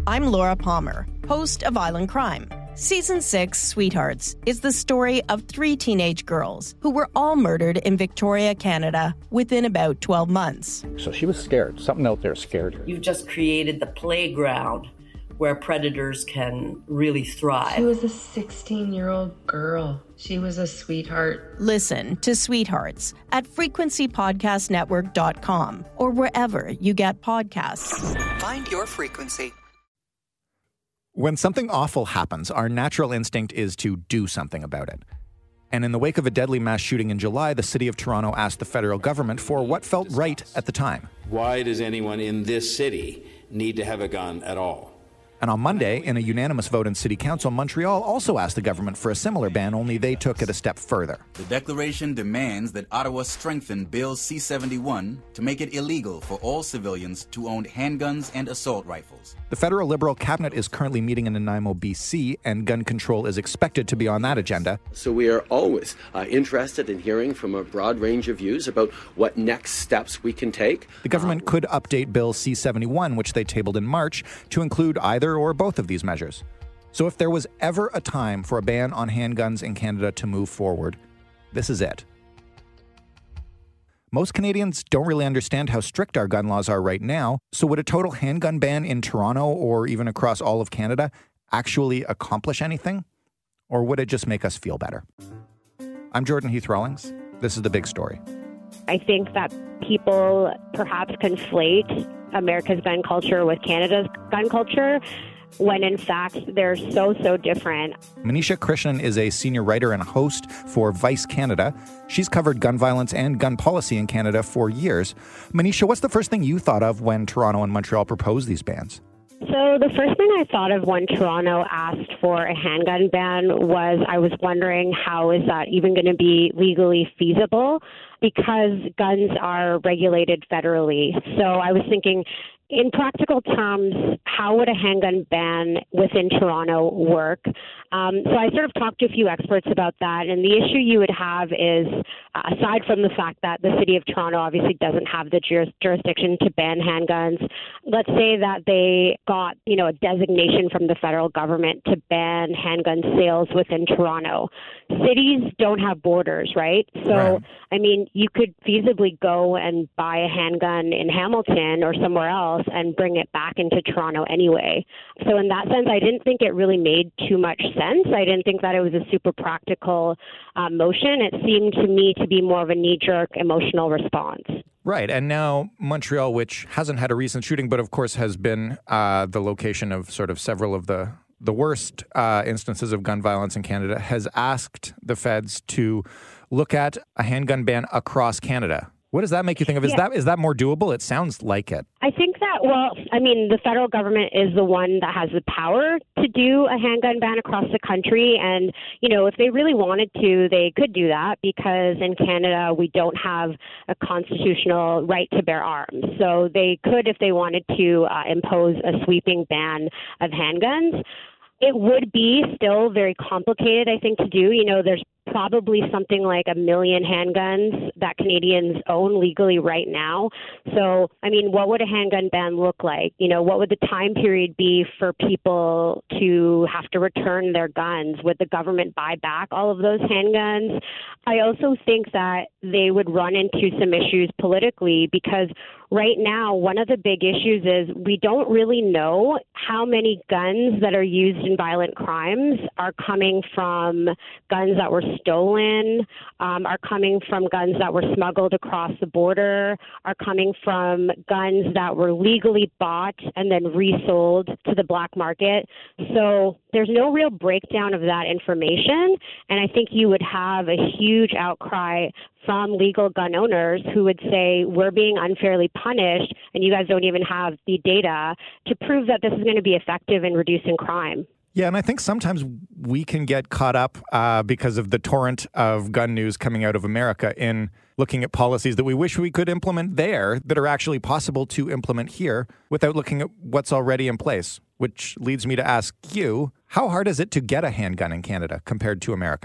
I'm Laura Palmer, host of Island Crime. Season 6, Sweethearts, is the story of 3 teenage girls who were all murdered in Victoria, Canada, within about 12 months. So she was scared. Something out there scared her. You've just created the playground where predators can really thrive. She was a 16-year-old girl. She was a sweetheart. Listen to Sweethearts at frequencypodcastnetwork.com or wherever you get podcasts. Find your frequency. When something awful happens, our natural instinct is to do something about it. And in the wake of a deadly mass shooting in July, the city of Toronto asked the federal government for what felt right at the time. Why does anyone in this city need to have a gun at all? And on Monday, in a unanimous vote in City Council, Montreal also asked the government for a similar ban, only they took it a step further. The declaration demands that Ottawa strengthen Bill C-71 to make it illegal for all civilians to own handguns and assault rifles. The federal Liberal cabinet is currently meeting in Nanaimo, BC, and gun control is expected to be on that agenda. So we are always interested in hearing from a broad range of views about what next steps we can take. The government could update Bill C-71, which they tabled in March, to include either or both of these measures. So if there was ever a time for a ban on handguns in Canada to move forward, this is it. Most Canadians don't really understand how strict our gun laws are right now, so would a total handgun ban in Toronto or even across all of Canada actually accomplish anything? Or would it just make us feel better? I'm Jordan Heath Rawlings. This is The Big Story. I think that people perhaps conflate America's gun culture with Canada's gun culture, when in fact they're so different. Manisha Krishnan is a senior writer and host for Vice Canada. She's covered gun violence and gun policy in Canada for years. Manisha, what's the first thing you thought of when Toronto and Montreal proposed these bans? So the first thing I thought of when Toronto asked for a handgun ban was I was wondering how is that even going to be legally feasible, because guns are regulated federally. So I was thinking, in practical terms, how would a handgun ban within Toronto work? So I sort of talked to a few experts about that, and the issue you would have is, aside from the fact that the city of Toronto obviously doesn't have the jurisdiction to ban handguns, let's say that they got, a designation from the federal government to ban handgun sales within Toronto. Cities don't have borders, right? So, right. I mean, you could feasibly go and buy a handgun in Hamilton or somewhere else and bring it back into Toronto anyway. So in that sense, I didn't think it really made too much sense. I didn't think that it was a super practical motion. It seemed to me to be more of a knee-jerk emotional response. Right. And now Montreal, which hasn't had a recent shooting, but of course has been the location of sort of several of the worst instances of gun violence in Canada, has asked the feds to look at a handgun ban across Canada. What does that make you think of? Is that more doable? It sounds like it. I think that, the federal government is the one that has the power to do a handgun ban across the country. And, if they really wanted to, they could do that, because in Canada, we don't have a constitutional right to bear arms. So they could, if they wanted to, impose a sweeping ban of handguns. It would be still very complicated, I think, to do. There's probably something like 1 million handguns that Canadians own legally right now. So, what would a handgun ban look like? What would the time period be for people to have to return their guns? Would the government buy back all of those handguns? I also think that they would run into some issues politically, because right now, one of the big issues is we don't really know how many guns that are used in violent crimes are coming from guns that were stolen, are coming from guns that were smuggled across the border, are coming from guns that were legally bought and then resold to the black market. So there's no real breakdown of that information, and I think you would have a huge outcry from legal gun owners who would say, we're being unfairly punished, and you guys don't even have the data to prove that this is going to be effective in reducing crime. Yeah, and I think sometimes we can get caught up because of the torrent of gun news coming out of America in looking at policies that we wish we could implement there that are actually possible to implement here without looking at what's already in place, which leads me to ask you, how hard is it to get a handgun in Canada compared to America?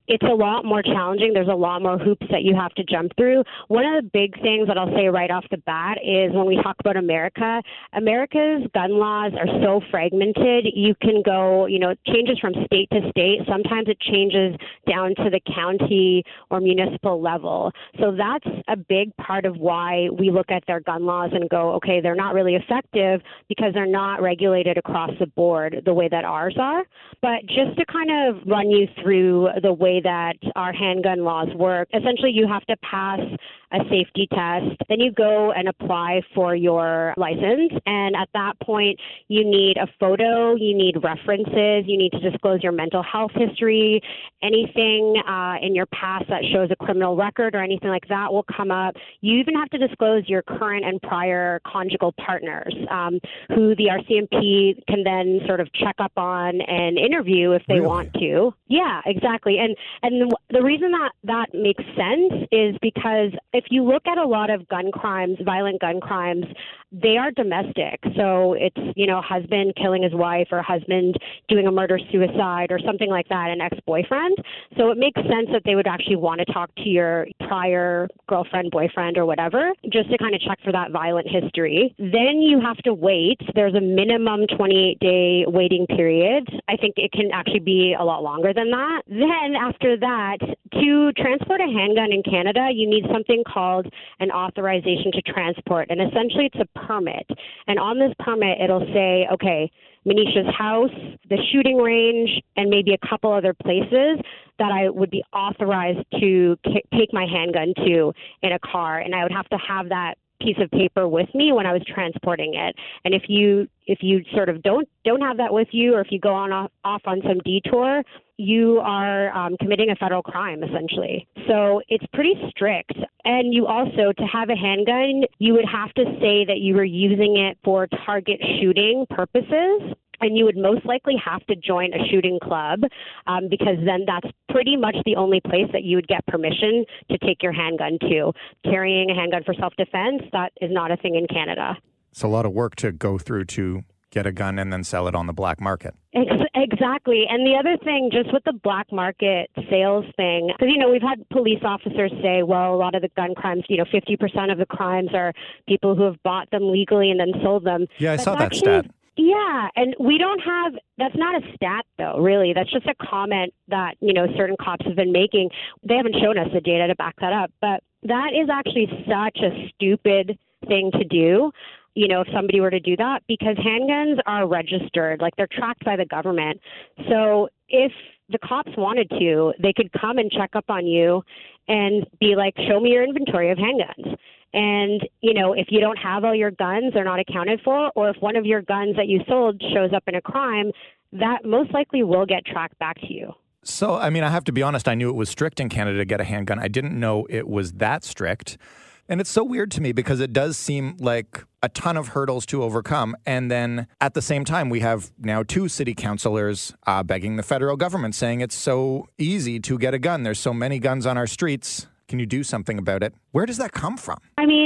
it's a lot more challenging. There's a lot more hoops that you have to jump through. One of the big things that I'll say right off the bat is when we talk about America, America's gun laws are so fragmented. You can go, it changes from state to state. Sometimes it changes down to the county or municipal level. So that's a big part of why we look at their gun laws and go, okay, they're not really effective because they're not regulated across the board the way that ours are. But just to kind of run you through the way that our handgun laws work, essentially you have to pass a safety test. Then you go and apply for your license. And at that point, you need a photo, you need references, you need to disclose your mental health history, anything in your past that shows a criminal record or anything like that will come up. You even have to disclose your current and prior conjugal partners, who the RCMP can then sort of check up on and interview if they want to. Yeah, exactly. And the reason that makes sense is because if you look at a lot of gun crimes, violent gun crimes, they are domestic. So it's, husband killing his wife or husband doing a murder-suicide or something like that, an ex-boyfriend. So it makes sense that they would actually want to talk to your prior girlfriend, boyfriend, or whatever, just to kind of check for that violent history. Then you have to wait. There's a minimum 28-day waiting period. I think it can actually be a lot longer than that. Then after that, to transport a handgun in Canada, you need something called an authorization to transport. And essentially it's a permit. And on this permit, it'll say, okay, Manisha's house, the shooting range, and maybe a couple other places that I would be authorized to take my handgun to in a car. And I would have to have that piece of paper with me when I was transporting it. And if you sort of don't have that with you, or if you go off on some detour, you are committing a federal crime, essentially. So it's pretty strict. And you also, to have a handgun, you would have to say that you were using it for target shooting purposes. And you would most likely have to join a shooting club because then that's pretty much the only place that you would get permission to take your handgun to. Carrying a handgun for self-defense, that is not a thing in Canada. It's a lot of work to go through to get a gun and then sell it on the black market. Exactly. And the other thing, just with the black market sales thing, because, we've had police officers say, well, a lot of the gun crimes, 50% of the crimes are people who have bought them legally and then sold them. Yeah, I saw that stat. Yeah, and we don't have, that's not a stat though, really. That's just a comment that, certain cops have been making. They haven't shown us the data to back that up, but that is actually such a stupid thing to do, if somebody were to do that, because handguns are registered, like they're tracked by the government. So if the cops wanted to, they could come and check up on you and be like, show me your inventory of handguns. And, if you don't have all your guns, they're not accounted for, or if one of your guns that you sold shows up in a crime, that most likely will get tracked back to you. So, I have to be honest, I knew it was strict in Canada to get a handgun. I didn't know it was that strict. And it's so weird to me because it does seem like a ton of hurdles to overcome. And then at the same time, we have now 2 city councilors begging the federal government, saying it's so easy to get a gun. There's so many guns on our streets. Can you do something about it? Where does that come from?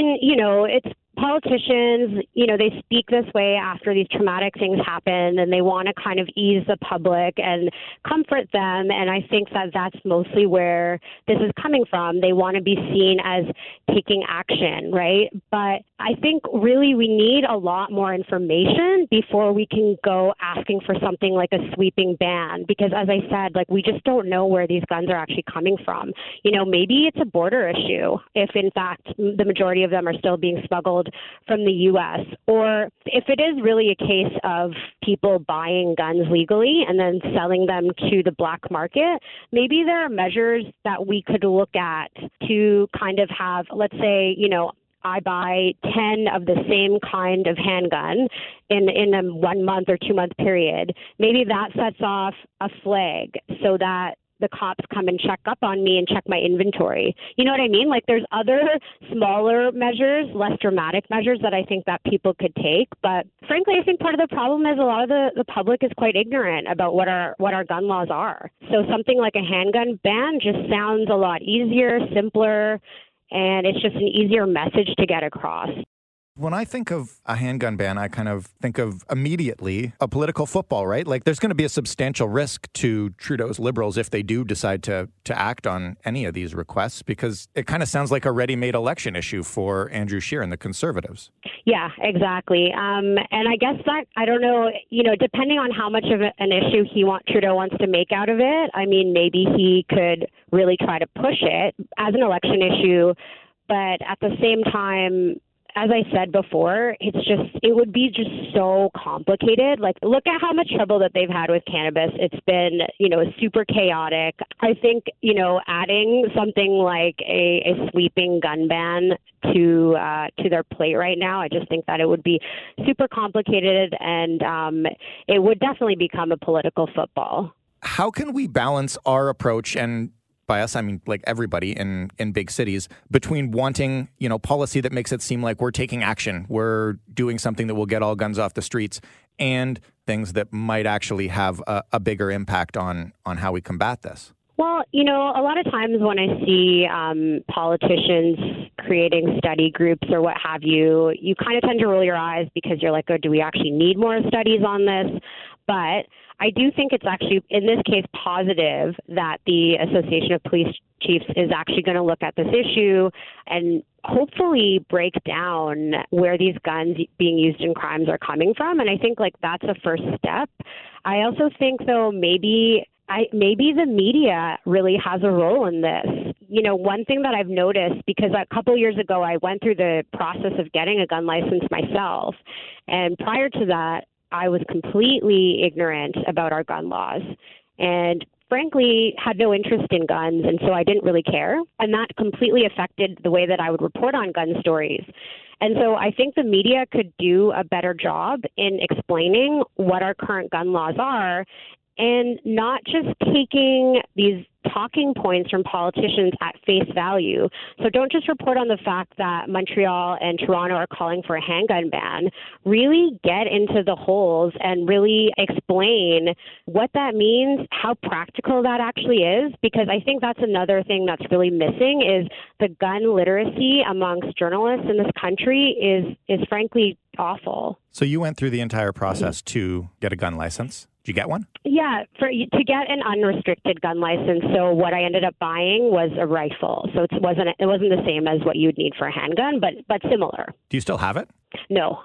It's politicians, they speak this way after these traumatic things happen, and they want to kind of ease the public and comfort them. And I think that that's mostly where this is coming from. They want to be seen as taking action, right? But I think really we need a lot more information before we can go asking for something like a sweeping ban. Because as I said, we just don't know where these guns are actually coming from. Maybe it's a border issue if in fact the majority of them are still being smuggled from the U.S. Or if it is really a case of people buying guns legally and then selling them to the black market, maybe there are measures that we could look at to kind of have, let's say, I buy 10 of the same kind of handgun in a 1 month or 2 month period. Maybe that sets off a flag so that the cops come and check up on me and check my inventory. You know what I mean? There's other smaller measures, less dramatic measures that I think that people could take. But frankly, I think part of the problem is a lot of the public is quite ignorant about what our gun laws are. So something like a handgun ban just sounds a lot easier, simpler, and it's just an easier message to get across. When I think of a handgun ban, I kind of think of immediately a political football, right? Like there's going to be a substantial risk to Trudeau's Liberals if they do decide to act on any of these requests, because it kind of sounds like a ready-made election issue for Andrew Scheer and the Conservatives. Yeah, exactly. And I guess that, I don't know, depending on how much of an issue Trudeau wants to make out of it, I mean, maybe he could really try to push it as an election issue. But at the same time, as I said before, it would be just so complicated. Like, look at how much trouble that they've had with cannabis. It's been, super chaotic. I think, adding something like a sweeping gun ban to their plate right now, I just think that it would be super complicated, and it would definitely become a political football. How can we balance our approach, and by us, I mean like everybody in big cities, between wanting, policy that makes it seem like we're taking action, we're doing something that will get all guns off the streets, and things that might actually have a bigger impact on how we combat this? Well, a lot of times when I see politicians creating study groups or what have you, you kind of tend to roll your eyes because you're like, oh, do we actually need more studies on this? But I do think it's actually, in this case, positive that the Association of Police Chiefs is actually going to look at this issue and hopefully break down where these guns being used in crimes are coming from. And I think that's a first step. I also think, though, maybe the media really has a role in this. One thing that I've noticed, because a couple years ago I went through the process of getting a gun license myself, and prior to that, I was completely ignorant about our gun laws and frankly had no interest in guns, and so I didn't really care. And that completely affected the way that I would report on gun stories. And so I think the media could do a better job in explaining what our current gun laws are and not just taking these talking points from politicians at face value. So don't just report on the fact that Montreal and Toronto are calling for a handgun ban. Really get into the holes and really explain what that means, how practical that actually is, because I think that's another thing that's really missing is the gun literacy amongst journalists in this country is frankly awful. So you went through the entire process to get a gun license. Did you get one? Yeah, to get an unrestricted gun license. So what I ended up buying was a rifle. So it wasn't the same as what you'd need for a handgun, but similar. Do you still have it? No.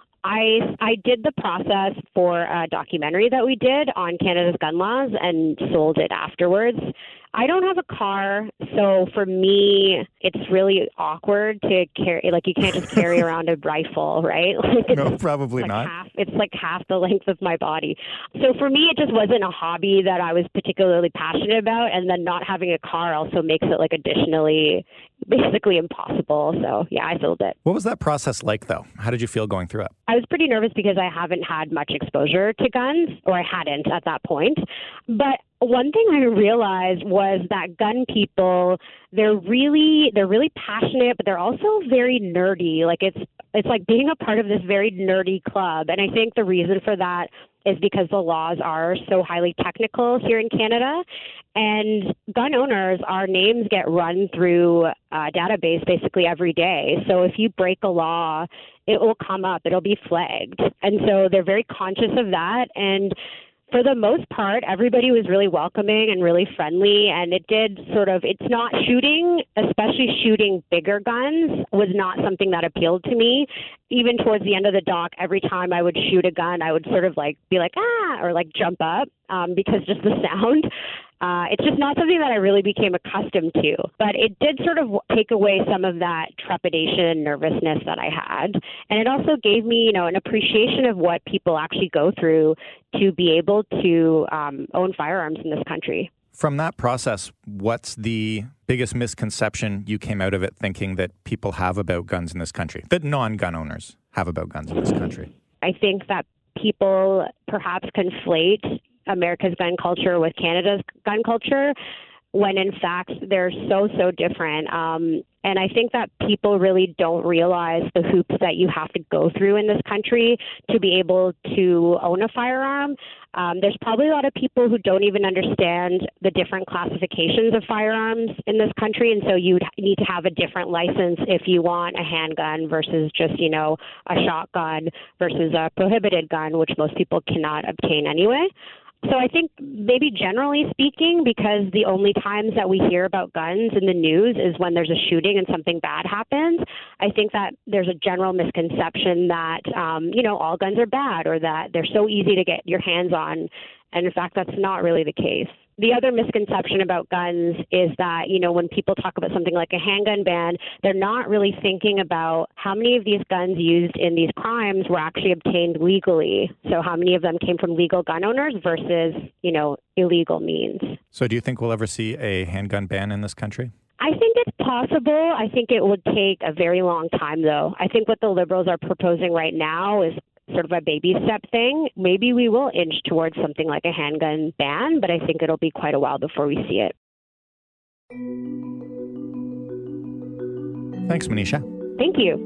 I did the process for a documentary that we did on Canada's gun laws and sold it afterwards. I don't have a car, so for me, it's really awkward to carry. You can't just carry around a rifle, right? No, probably not. It's like half the length of my body. So for me, it just wasn't a hobby that I was particularly passionate about, and then not having a car also makes it additionally basically impossible. So yeah, I sold it. What was that process like, though? How did you feel going through it? I was pretty nervous because I haven't had much exposure to guns, or I hadn't at that point. But one thing I realized was that gun people, they're really passionate, but they're also very nerdy. It's like being a part of this very nerdy club. And I think the reason for that is because the laws are so highly technical here in Canada. And gun owners, our names get run through a database basically every day. So if you break a law, it will come up, it'll be flagged. And so they're very conscious of that. And for the most part, everybody was really welcoming and really friendly, and it's not shooting, especially shooting bigger guns, was not something that appealed to me. Even towards the end of the dock, every time I would shoot a gun, I would sort of be like, ah, or jump up because just the sound. It's just not something that I really became accustomed to, but it did sort of take away some of that trepidation and nervousness that I had. And it also gave me, an appreciation of what people actually go through to be able to own firearms in this country. From that process, what's the biggest misconception you came out of it thinking that people have about guns in this country, that non-gun owners have about guns in this country? I think that people perhaps conflate America's gun culture with Canada's gun culture, when in fact they're so different. And I think that people really don't realize the hoops that you have to go through in this country to be able to own a firearm. There's probably a lot of people who don't even understand the different classifications of firearms in this country. And so you'd need to have a different license if you want a handgun versus just, a shotgun versus a prohibited gun, which most people cannot obtain anyway. So I think maybe generally speaking, because the only times that we hear about guns in the news is when there's a shooting and something bad happens, I think that there's a general misconception that, all guns are bad or that they're so easy to get your hands on. And in fact, that's not really the case. The other misconception about guns is that, when people talk about something like a handgun ban, they're not really thinking about how many of these guns used in these crimes were actually obtained legally. So how many of them came from legal gun owners versus, illegal means. So do you think we'll ever see a handgun ban in this country? I think it's possible. I think it would take a very long time, though. I think what the Liberals are proposing right now is sort of a baby step thing. Maybe we will inch towards something like a handgun ban, but I think it'll be quite a while before we see it. Thanks, Manisha. Thank you.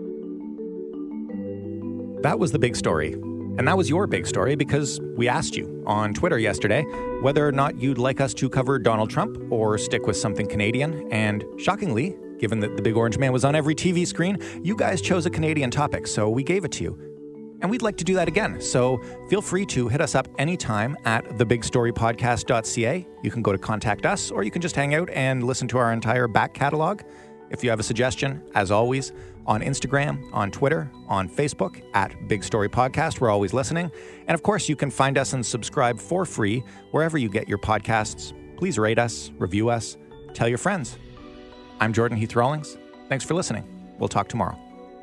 That was the big story. And that was your big story because we asked you on Twitter yesterday whether or not you'd like us to cover Donald Trump or stick with something Canadian. And shockingly, given that the Big Orange Man was on every TV screen, you guys chose a Canadian topic, so we gave it to you. And we'd like to do that again. So feel free to hit us up anytime at thebigstorypodcast.ca. You can go to contact us, or you can just hang out and listen to our entire back catalog. If you have a suggestion, as always, on Instagram, on Twitter, on Facebook, at Big Story Podcast. We're always listening. And of course, you can find us and subscribe for free wherever you get your podcasts. Please rate us, review us, tell your friends. I'm Jordan Heath Rawlings. Thanks for listening. We'll talk tomorrow.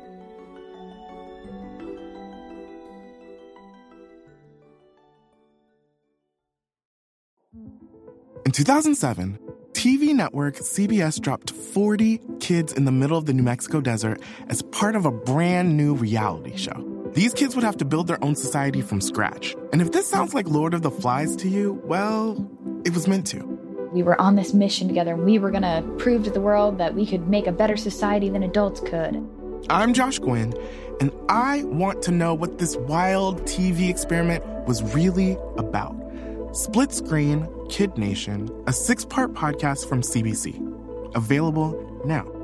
In 2007, TV network CBS dropped 40 kids in the middle of the New Mexico desert as part of a brand new reality show. These kids would have to build their own society from scratch. And if this sounds like Lord of the Flies to you, well, it was meant to. We were on this mission together, and we were going to prove to the world that we could make a better society than adults could. I'm Josh Gwynn, and I want to know what this wild TV experiment was really about. Split Screen, Kid Nation, a 6-part podcast from CBC. Available now.